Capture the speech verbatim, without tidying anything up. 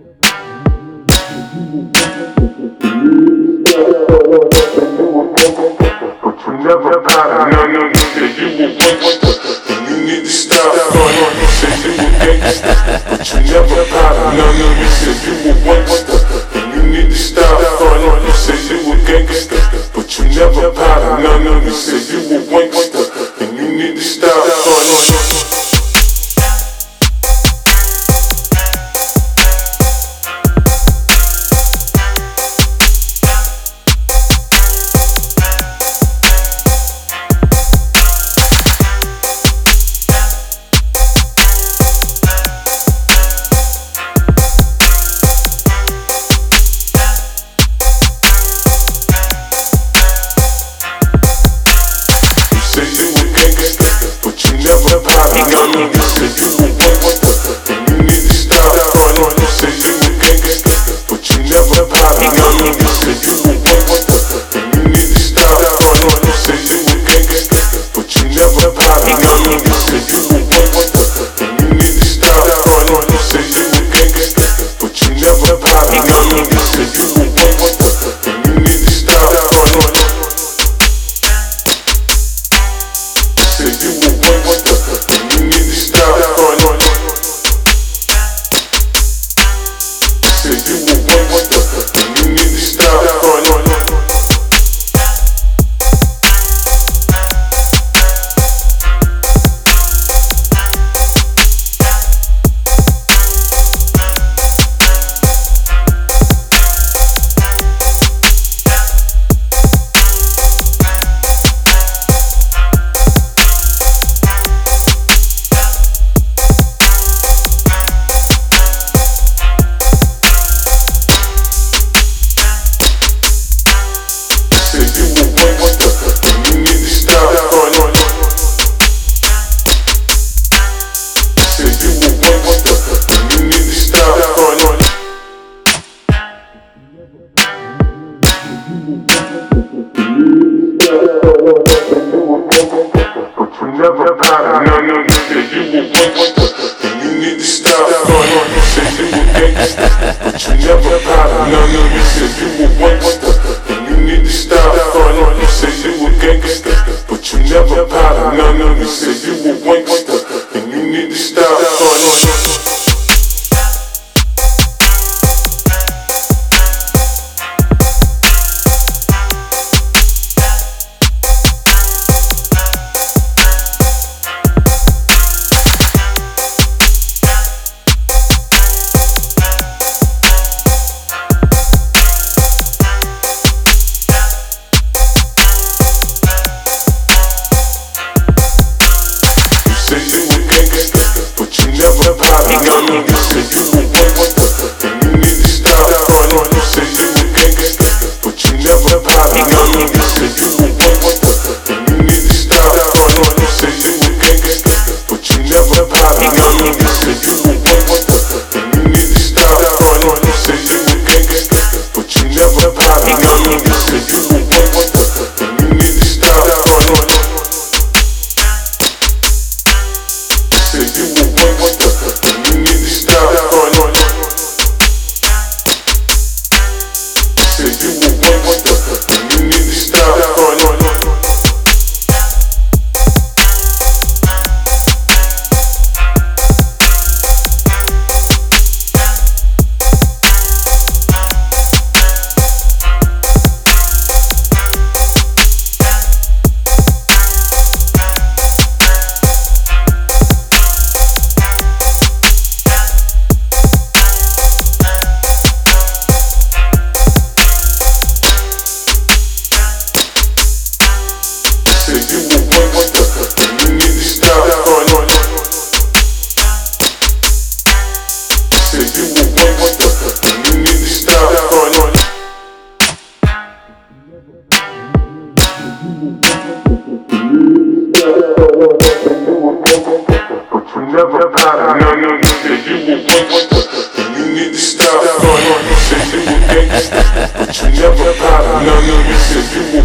never powder. No, no, you said you were gangsta, and you need to stop. You said you were gangsta, but you never powder. No, no, you said you were gangsta, and you need to stop. You said you were gangsta, but you never powder. No, no, you said you were gangsta, and you need to stop. Never powder. No, no, you said you were gangsta, and you need to stop. You said you were gangsta, but you never powder. No, no, you said you were gangsta, and you need to stop. You said you were gangsta, but you never powder. No, no, you said you were gangsta, and you need to stop. Never powder. No, no, you said you were gangsta, and you need to stop. You said you were gangsta, but you never powder. No, no, you said you were